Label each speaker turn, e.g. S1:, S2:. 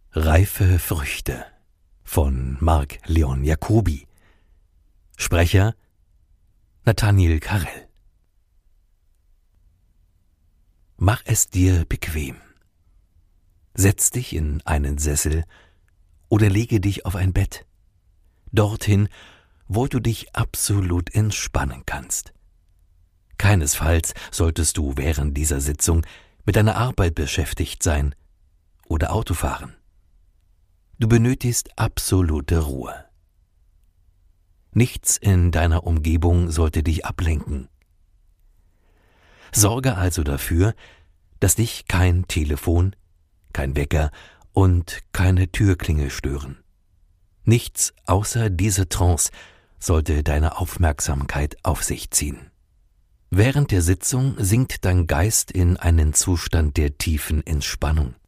S1: Reife Früchte von Marc Leon Jacobi. Sprecher Nathaniel Karel. Mach es dir bequem. Setz dich in einen Sessel oder lege dich auf ein Bett. Dorthin, wo du dich absolut entspannen kannst. Keinesfalls solltest du während dieser Sitzung mit deiner Arbeit beschäftigt sein oder Autofahren. Du benötigst absolute Ruhe. Nichts in deiner Umgebung sollte dich ablenken. Sorge also dafür, dass dich kein Telefon, kein Wecker und keine Türklingel stören. Nichts außer diese Trance sollte deine Aufmerksamkeit auf sich ziehen. Während der Sitzung sinkt dein Geist in einen Zustand der tiefen Entspannung.